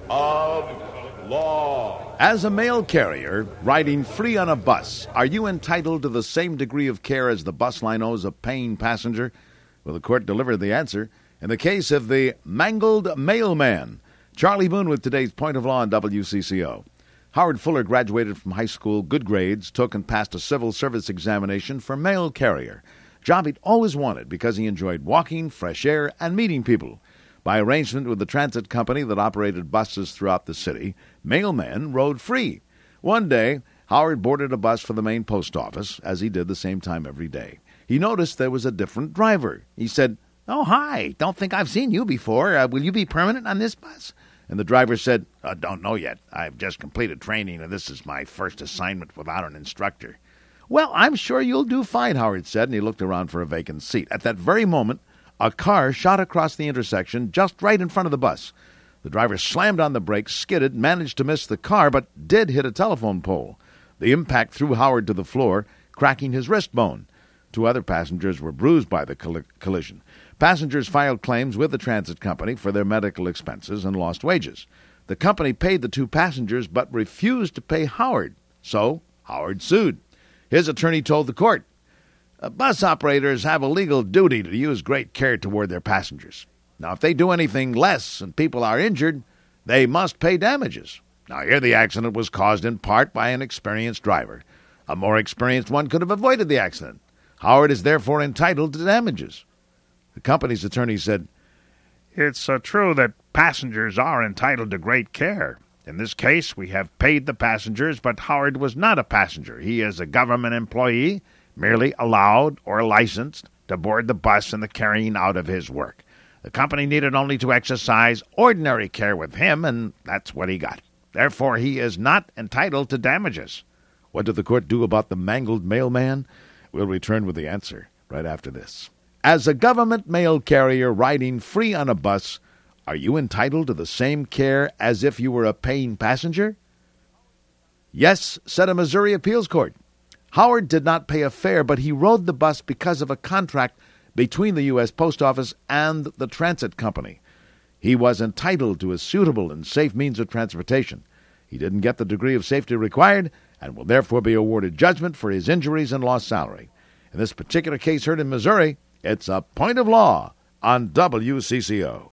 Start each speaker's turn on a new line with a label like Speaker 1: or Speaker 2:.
Speaker 1: of law.
Speaker 2: As a mail carrier riding free on a bus, are you entitled to the same degree of care as the bus line owes a paying passenger? Well, the court delivered the answer in the case of the mangled mailman. Charlie Boone with today's Point of Law on WCCO. Howard Fuller graduated from high school, good grades, took and passed a civil service examination for mail carrier. Job he'd always wanted because he enjoyed walking, fresh air, and meeting people. By arrangement with the transit company that operated buses throughout the city, mailmen rode free. One day, Howard boarded a bus for the main post office, as he did the same time every day. He noticed there was a different driver. He said, "Oh, hi, don't think I've seen you before. Will you be permanent on this bus?" And the driver said, "Don't know yet. I've just completed training, and this is my first assignment without an instructor." "Well, I'm sure you'll do fine," Howard said, and he looked around for a vacant seat. At that very moment, a car shot across the intersection just right in front of the bus. The driver slammed on the brakes, skidded, managed to miss the car, but did hit a telephone pole. The impact threw Howard to the floor, cracking his wrist bone. 2 other passengers were bruised by the collision. Passengers filed claims with the transit company for their medical expenses and lost wages. The company paid the 2 passengers but refused to pay Howard, so Howard sued. His attorney told the court, "Bus operators have a legal duty to use great care toward their passengers. Now, if they do anything less and people are injured, they must pay damages." Now, here the accident was caused in part by an experienced driver. A more experienced one could have avoided the accident. Howard is therefore entitled to damages. The company's attorney said,
Speaker 3: "It's true that passengers are entitled to great care. In this case, we have paid the passengers, but Howard was not a passenger. He is a government employee, merely allowed or licensed to board the bus in the carrying out of his work. The company needed only to exercise ordinary care with him, and that's what he got. Therefore, he is not entitled to damages."
Speaker 2: What did the court do about the mangled mailman? We'll return with the answer right after this. As a government mail carrier riding free on a bus, are you entitled to the same care as if you were a paying passenger? Yes, said a Missouri appeals court. Howard did not pay a fare, but he rode the bus because of a contract between the U.S. Post Office and the transit company. He was entitled to a suitable and safe means of transportation. He didn't get the degree of safety required and will therefore be awarded judgment for his injuries and lost salary. In this particular case heard in Missouri, it's a Point of Law on WCCO.